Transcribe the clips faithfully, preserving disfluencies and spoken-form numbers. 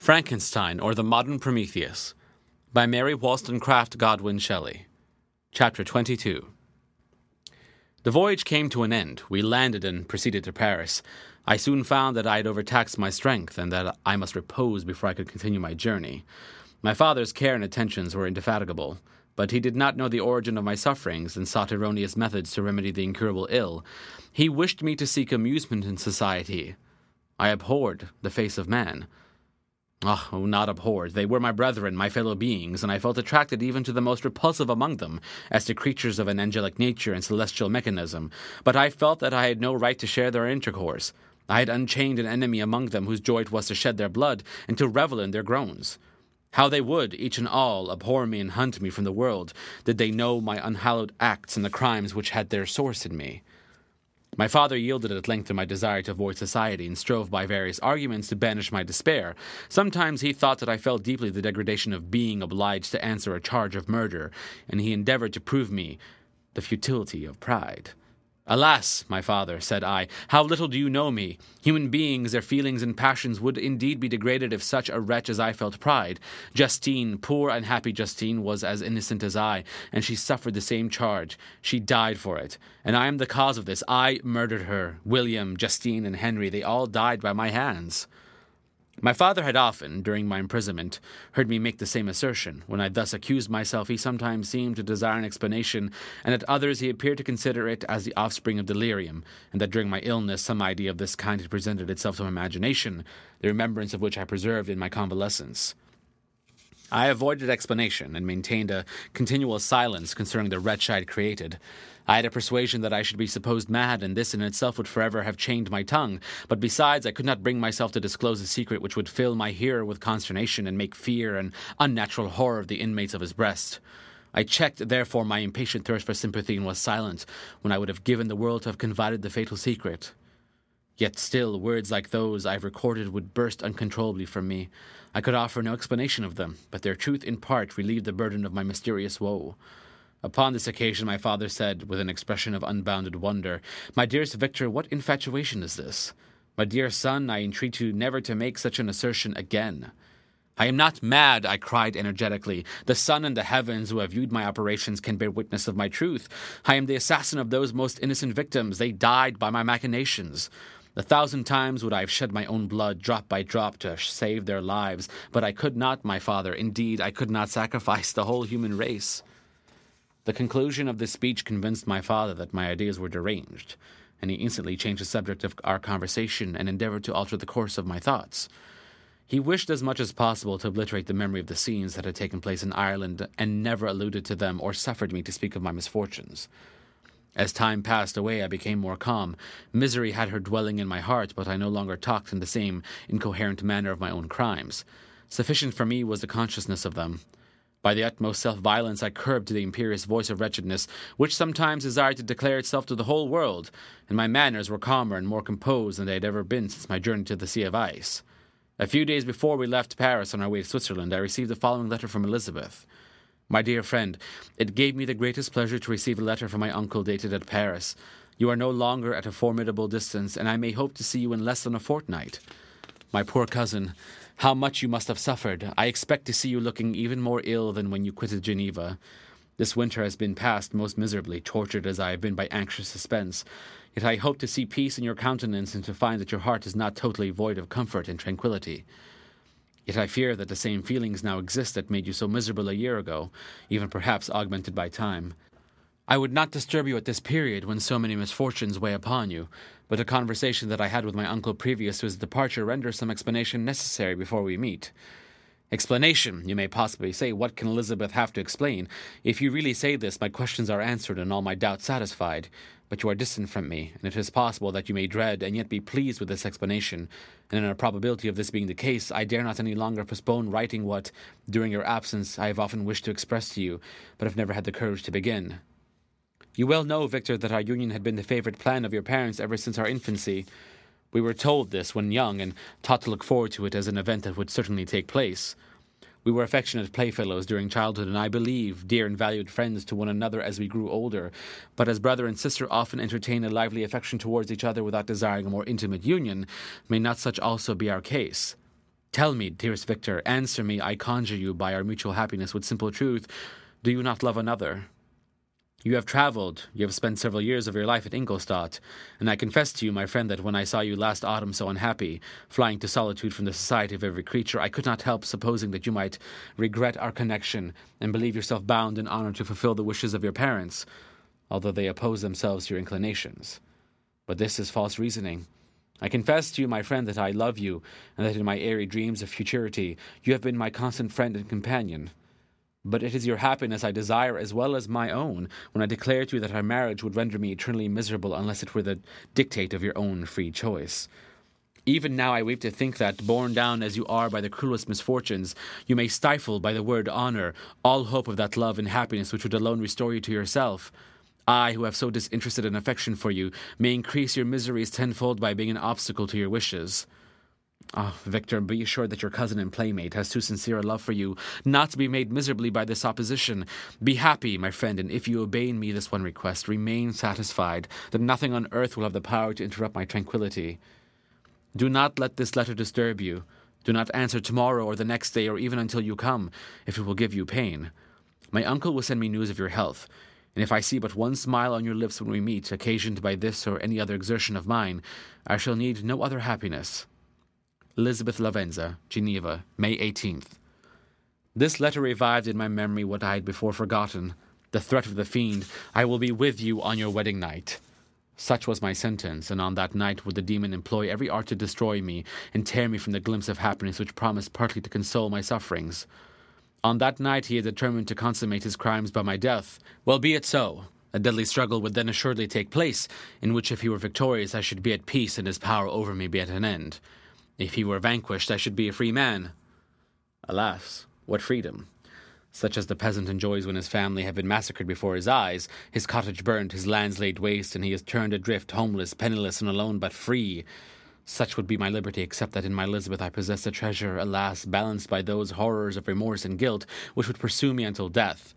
Frankenstein, or the Modern Prometheus, by Mary Wollstonecraft Godwin Shelley. Chapter twenty-two. The voyage came to an end. We landed and proceeded to Paris. I soon found that I had overtaxed my strength and that I must repose before I could continue my journey. My father's care and attentions were indefatigable, but he did not know the origin of my sufferings and sought erroneous methods to remedy the incurable ill. He wished me to seek amusement in society. I abhorred the face of man. Oh, not abhorred. They were my brethren, my fellow beings, and I felt attracted even to the most repulsive among them, as to creatures of an angelic nature and celestial mechanism. But I felt that I had no right to share their intercourse. I had unchained an enemy among them whose joy it was to shed their blood and to revel in their groans. How they would, each and all, abhor me and hunt me from the world, did they know my unhallowed acts and the crimes which had their source in me. My father yielded at length to my desire to avoid society and strove by various arguments to banish my despair. Sometimes he thought that I felt deeply the degradation of being obliged to answer a charge of murder, and he endeavored to prove me the futility of pride. "Alas, my father," said I, "how little do you know me. Human beings, their feelings and passions would indeed be degraded if such a wretch as I felt pride. Justine, poor unhappy Justine, was as innocent as I, and she suffered the same charge. She died for it, and I am the cause of this. I murdered her. William, Justine, and Henry, they all died by my hands." My father had often, during my imprisonment, heard me make the same assertion. When I thus accused myself, he sometimes seemed to desire an explanation, and at others he appeared to consider it as the offspring of delirium, and that during my illness some idea of this kind had presented itself to my imagination, the remembrance of which I preserved in my convalescence. I avoided explanation, and maintained a continual silence concerning the wretch I had created. I had a persuasion that I should be supposed mad, and this in itself would forever have chained my tongue. But besides, I could not bring myself to disclose a secret which would fill my hearer with consternation and make fear and unnatural horror of the inmates of his breast. I checked, therefore, my impatient thirst for sympathy, and was silent when I would have given the world to have confided the fatal secret. Yet still, words like those I have recorded would burst uncontrollably from me. I could offer no explanation of them, but their truth in part relieved the burden of my mysterious woe. Upon this occasion my father said, with an expression of unbounded wonder, "My dearest Victor, what infatuation is this? My dear son, I entreat you never to make such an assertion again." "I am not mad," I cried energetically. "The sun and the heavens who have viewed my operations can bear witness of my truth. I am the assassin of those most innocent victims. They died by my machinations. A thousand times would I have shed my own blood, drop by drop, to save their lives, but I could not, my father. Indeed, I could not sacrifice the whole human race." The conclusion of this speech convinced my father that my ideas were deranged, and he instantly changed the subject of our conversation and endeavored to alter the course of my thoughts. He wished as much as possible to obliterate the memory of the scenes that had taken place in Ireland, and never alluded to them or suffered me to speak of my misfortunes. As time passed away, I became more calm. Misery had her dwelling in my heart, but I no longer talked in the same incoherent manner of my own crimes. Sufficient for me was the consciousness of them. By the utmost self-violence I curbed the imperious voice of wretchedness, which sometimes desired to declare itself to the whole world, and my manners were calmer and more composed than they had ever been since my journey to the Sea of Ice. A few days before we left Paris on our way to Switzerland, I received the following letter from Elizabeth. "My dear friend, it gave me the greatest pleasure to receive a letter from my uncle dated at Paris. You are no longer at a formidable distance, and I may hope to see you in less than a fortnight. My poor cousin, how much you must have suffered. I expect to see you looking even more ill than when you quitted Geneva. This winter has been passed most miserably, tortured as I have been by anxious suspense. Yet I hope to see peace in your countenance and to find that your heart is not totally void of comfort and tranquillity. Yet I fear that the same feelings now exist that made you so miserable a year ago, even perhaps augmented by time. I would not disturb you at this period when so many misfortunes weigh upon you, but a conversation that I had with my uncle previous to his departure renders some explanation necessary before we meet." Explanation, you may possibly say. What can Elizabeth have to explain? If you really say this, my questions are answered and all my doubts satisfied. But you are distant from me, and it is possible that you may dread and yet be pleased with this explanation, and in a probability of this being the case, I dare not any longer postpone writing what, during your absence, I have often wished to express to you, but have never had the courage to begin. You well know, Victor, that our union had been the favourite plan of your parents ever since our infancy. We were told this when young, and taught to look forward to it as an event that would certainly take place. We were affectionate playfellows during childhood, and I believe dear and valued friends to one another as we grew older, but as brother and sister often entertain a lively affection towards each other without desiring a more intimate union, may not such also be our case? Tell me, dearest Victor, answer me, I conjure you, by our mutual happiness, with simple truth, do you not love another? You have travelled, you have spent several years of your life at Ingolstadt, and I confess to you, my friend, that when I saw you last autumn so unhappy, flying to solitude from the society of every creature, I could not help supposing that you might regret our connection, and believe yourself bound in honour to fulfil the wishes of your parents, although they oppose themselves to your inclinations. But this is false reasoning. I confess to you, my friend, that I love you, and that in my airy dreams of futurity you have been my constant friend and companion. But it is your happiness I desire as well as my own, when I declare to you that our marriage would render me eternally miserable unless it were the dictate of your own free choice. Even now I weep to think that, borne down as you are by the cruelest misfortunes, you may stifle by the word honour all hope of that love and happiness which would alone restore you to yourself. I, who have so disinterested an affection for you, may increase your miseries tenfold by being an obstacle to your wishes. Ah, oh, Victor, be assured that your cousin and playmate has too sincere a love for you not to be made miserably by this opposition. Be happy, my friend, and if you obey in me this one request, remain satisfied that nothing on earth will have the power to interrupt my tranquillity. Do not let this letter disturb you. Do not answer tomorrow or the next day or even until you come, if it will give you pain. My uncle will send me news of your health, and if I see but one smile on your lips when we meet, occasioned by this or any other exertion of mine, I shall need no other happiness. Elizabeth Lavenza, Geneva, May eighteenth. This letter revived in my memory what I had before forgotten, the threat of the fiend, I will be with you on your wedding night. Such was my sentence, and on that night would the demon employ every art to destroy me, and tear me from the glimpse of happiness which promised partly to console my sufferings. On that night he had determined to consummate his crimes by my death. Well, be it so. A deadly struggle would then assuredly take place, in which if he were victorious I should be at peace and his power over me be at an end. If he were vanquished, I should be a free man. Alas, what freedom! Such as the peasant enjoys when his family have been massacred before his eyes, his cottage burnt, his lands laid waste, and he is turned adrift, homeless, penniless, and alone, but free. Such would be my liberty, except that in my Elizabeth I possess a treasure, alas, balanced by those horrors of remorse and guilt which would pursue me until death.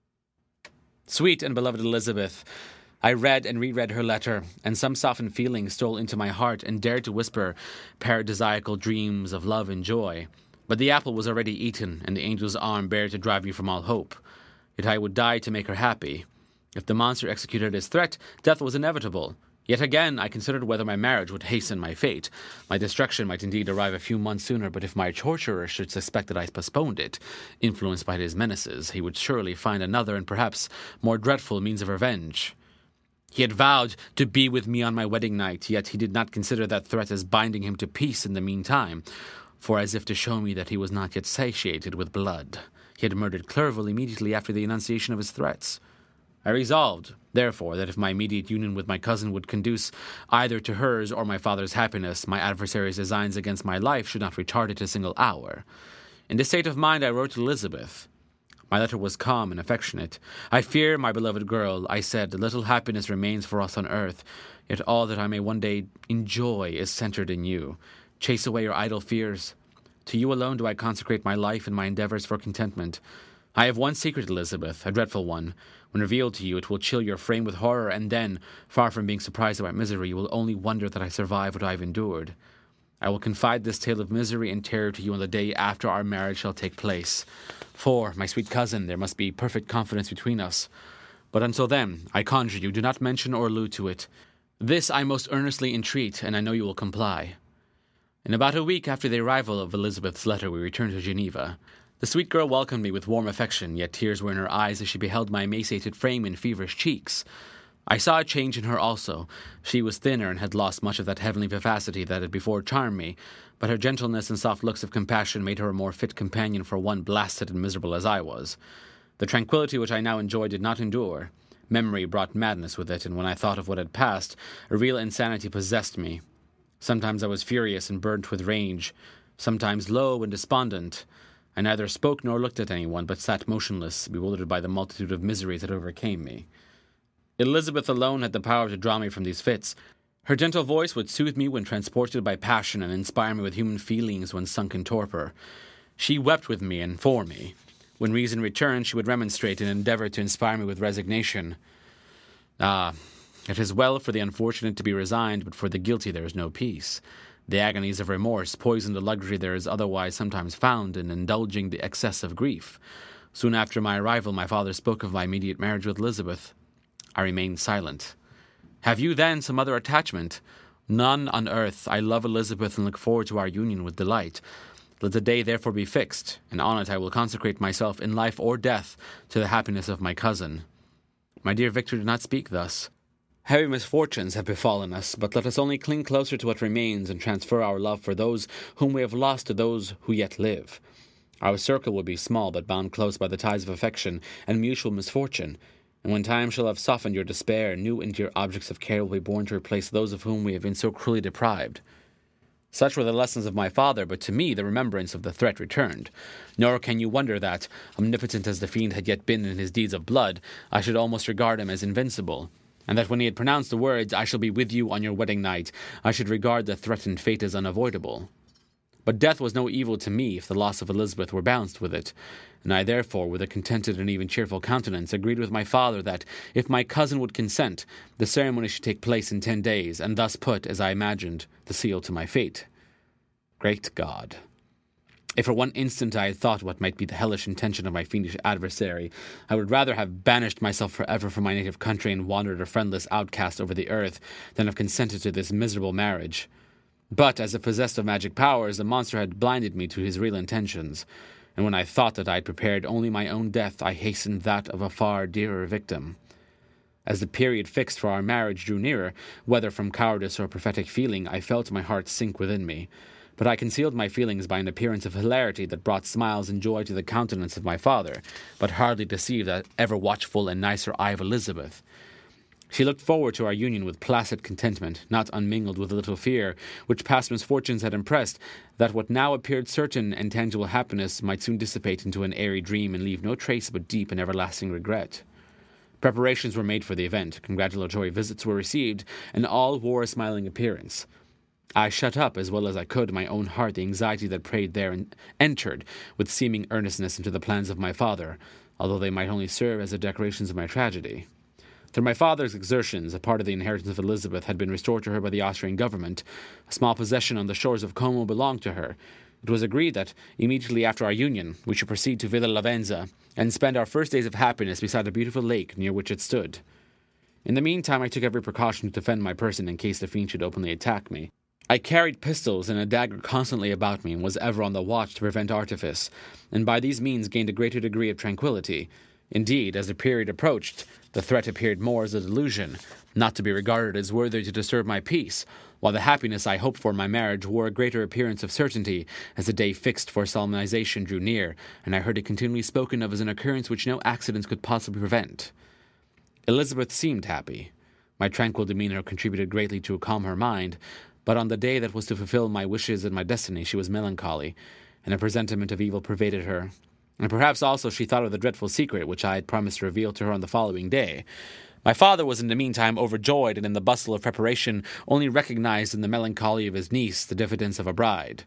Sweet and beloved Elizabeth, I read and reread her letter, and some softened feeling stole into my heart and dared to whisper paradisiacal dreams of love and joy. But the apple was already eaten, and the angel's arm bare to drive me from all hope. Yet I would die to make her happy. If the monster executed his threat, death was inevitable. Yet again I considered whether my marriage would hasten my fate. My destruction might indeed arrive a few months sooner, but if my torturer should suspect that I postponed it, influenced by his menaces, he would surely find another and perhaps more dreadful means of revenge. He had vowed to be with me on my wedding night, yet he did not consider that threat as binding him to peace in the meantime, for as if to show me that he was not yet satiated with blood, he had murdered Clerval immediately after the enunciation of his threats. I resolved, therefore, that if my immediate union with my cousin would conduce either to hers or my father's happiness, my adversary's designs against my life should not retard it a single hour. In this state of mind I wrote to Elizabeth. My letter was calm and affectionate. I fear, my beloved girl, I said, little happiness remains for us on earth, yet all that I may one day enjoy is centred in you. Chase away your idle fears. To you alone do I consecrate my life and my endeavours for contentment. I have one secret, Elizabeth, a dreadful one. When revealed to you, it will chill your frame with horror, and then, far from being surprised at my misery, you will only wonder that I survive what I have endured. I will confide this tale of misery and terror to you on the day after our marriage shall take place. For, my sweet cousin, there must be perfect confidence between us. But until then, I conjure you, do not mention or allude to it. This I most earnestly entreat, and I know you will comply. In about a week after the arrival of Elizabeth's letter, we returned to Geneva. The sweet girl welcomed me with warm affection, yet tears were in her eyes as she beheld my emaciated frame and feverish cheeks. I saw a change in her also. She was thinner and had lost much of that heavenly vivacity that had before charmed me, but her gentleness and soft looks of compassion made her a more fit companion for one blasted and miserable as I was. The tranquillity which I now enjoyed did not endure. Memory brought madness with it, and when I thought of what had passed, a real insanity possessed me. Sometimes I was furious and burnt with rage, sometimes low and despondent. I neither spoke nor looked at anyone, but sat motionless, bewildered by the multitude of miseries that overcame me. Elizabeth alone had the power to draw me from these fits. Her gentle voice would soothe me when transported by passion and inspire me with human feelings when sunk in torpor. She wept with me and for me. When reason returned, she would remonstrate and endeavour to inspire me with resignation. Ah, it is well for the unfortunate to be resigned, but for the guilty there is no peace. The agonies of remorse poisoned the luxury there is otherwise sometimes found in indulging the excess of grief. Soon after my arrival, my father spoke of my immediate marriage with Elizabeth. I remained silent. "Have you, then, some other attachment?" "None on earth. I love Elizabeth and look forward to our union with delight. Let the day therefore be fixed, and on it I will consecrate myself in life or death to the happiness of my cousin." My dear Victor, do not speak thus. Heavy misfortunes have befallen us, but let us only cling closer to what remains and transfer our love for those whom we have lost to those who yet live. Our circle will be small, but bound close by the ties of affection and mutual misfortune, and when time shall have softened your despair, new and dear objects of care will be born to replace those of whom we have been so cruelly deprived. Such were the lessons of my father, but to me the remembrance of the threat returned. Nor can you wonder that, omnipotent as the fiend had yet been in his deeds of blood, I should almost regard him as invincible, and that when he had pronounced the words, "I shall be with you on your wedding night," I should regard the threatened fate as unavoidable. But death was no evil to me if the loss of Elizabeth were balanced with it, and I therefore, with a contented and even cheerful countenance, agreed with my father that, if my cousin would consent, the ceremony should take place in ten days, and thus put, as I imagined, the seal to my fate. Great God! If for one instant I had thought what might be the hellish intention of my fiendish adversary, I would rather have banished myself forever from my native country and wandered a friendless outcast over the earth than have consented to this miserable marriage. But, as if possessed of magic powers, the monster had blinded me to his real intentions, and when I thought that I had prepared only my own death, I hastened that of a far dearer victim. As the period fixed for our marriage drew nearer, whether from cowardice or prophetic feeling, I felt my heart sink within me. But I concealed my feelings by an appearance of hilarity that brought smiles and joy to the countenance of my father, but hardly deceived that ever-watchful and nicer eye of Elizabeth. She looked forward to our union with placid contentment, not unmingled with a little fear, which past misfortunes had impressed, that what now appeared certain and tangible happiness might soon dissipate into an airy dream and leave no trace but deep and everlasting regret. Preparations were made for the event, congratulatory visits were received, and all wore a smiling appearance. I shut up, as well as I could, in my own heart the anxiety that preyed there, and entered, with seeming earnestness, into the plans of my father, although they might only serve as the decorations of my tragedy. Through my father's exertions, a part of the inheritance of Elizabeth had been restored to her by the Austrian government. A small possession on the shores of Como belonged to her. It was agreed that, immediately after our union, we should proceed to Villa Lavenza, and spend our first days of happiness beside a beautiful lake near which it stood. In the meantime, I took every precaution to defend my person in case the fiend should openly attack me. I carried pistols and a dagger constantly about me, and was ever on the watch to prevent artifice, and by these means gained a greater degree of tranquillity. Indeed, as the period approached, the threat appeared more as a delusion, not to be regarded as worthy to disturb my peace, while the happiness I hoped for in my marriage wore a greater appearance of certainty as the day fixed for solemnization drew near, and I heard it continually spoken of as an occurrence which no accidents could possibly prevent. Elizabeth seemed happy. My tranquil demeanour contributed greatly to calm her mind, but on the day that was to fulfill my wishes and my destiny she was melancholy, and a presentiment of evil pervaded her. And perhaps also she thought of the dreadful secret which I had promised to reveal to her on the following day. My father was in the meantime overjoyed, and in the bustle of preparation only recognized in the melancholy of his niece the diffidence of a bride.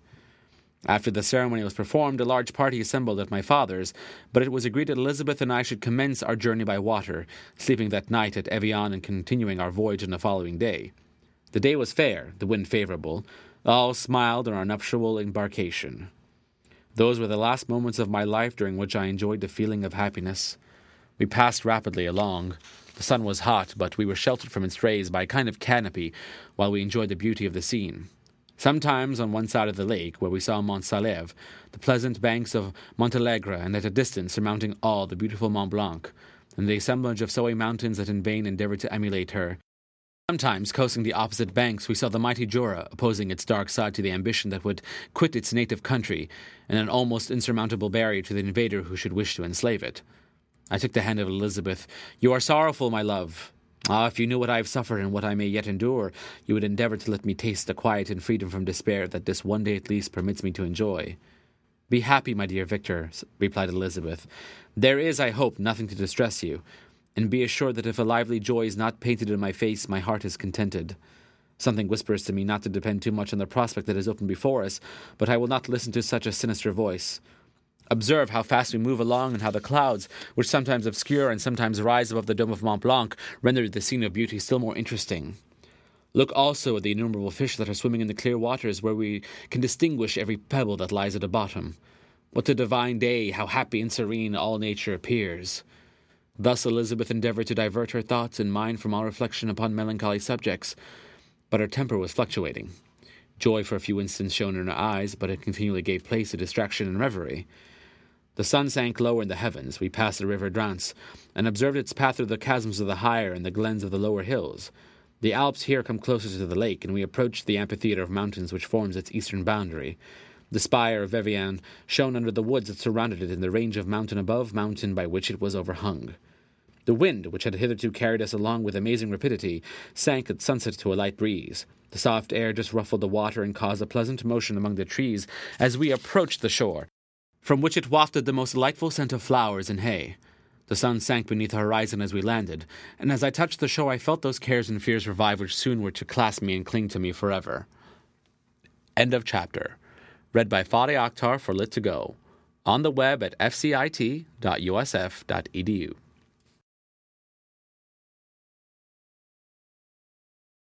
After the ceremony was performed, a large party assembled at my father's, but it was agreed that Elizabeth and I should commence our journey by water, sleeping that night at Evian and continuing our voyage on the following day. The day was fair, the wind favorable. All smiled on our nuptial embarkation. Those were the last moments of my life during which I enjoyed the feeling of happiness. We passed rapidly along. The sun was hot, but we were sheltered from its rays by a kind of canopy while we enjoyed the beauty of the scene. Sometimes on one side of the lake, where we saw Mont Salève, the pleasant banks of Montalegre, and at a distance, surmounting all, the beautiful Mont Blanc, and the assemblage of snowy mountains that in vain endeavoured to emulate her. Sometimes, coasting the opposite banks, we saw the mighty Jura, opposing its dark side to the ambition that would quit its native country, and an almost insurmountable barrier to the invader who should wish to enslave it. I took the hand of Elizabeth. "You are sorrowful, my love. Ah, if you knew what I have suffered and what I may yet endure, you would endeavour to let me taste the quiet and freedom from despair that this one day at least permits me to enjoy." "Be happy, my dear Victor," replied Elizabeth. "There is, I hope, nothing to distress you. And be assured that if a lively joy is not painted in my face, my heart is contented. Something whispers to me not to depend too much on the prospect that is open before us, but I will not listen to such a sinister voice. Observe how fast we move along, and how the clouds, which sometimes obscure and sometimes rise above the dome of Mont Blanc, render the scene of beauty still more interesting. Look also at the innumerable fish that are swimming in the clear waters, where we can distinguish every pebble that lies at the bottom. What a divine day, how happy and serene all nature appears. Thus Elizabeth endeavoured to divert her thoughts and mind from all reflection upon melancholy subjects, but her temper was fluctuating. Joy for a few instants shone in her eyes, but it continually gave place to distraction and reverie. The sun sank lower in the heavens. We passed the river Drance, and observed its path through the chasms of the higher and the glens of the lower hills. The Alps here come closer to the lake, and we approached the amphitheatre of mountains which forms its eastern boundary. The spire of Vivian shone under the woods that surrounded it in the range of mountain above mountain by which it was overhung. The wind, which had hitherto carried us along with amazing rapidity, sank at sunset to a light breeze. The soft air just ruffled the water and caused a pleasant motion among the trees as we approached the shore, from which it wafted the most delightful scent of flowers and hay. The sun sank beneath the horizon as we landed, and as I touched the shore I felt those cares and fears revive which soon were to clasp me and cling to me forever. End of chapter. Read by Fadi Akhtar for Lit to Go. On the web at f c i t dot u s f dot e d u.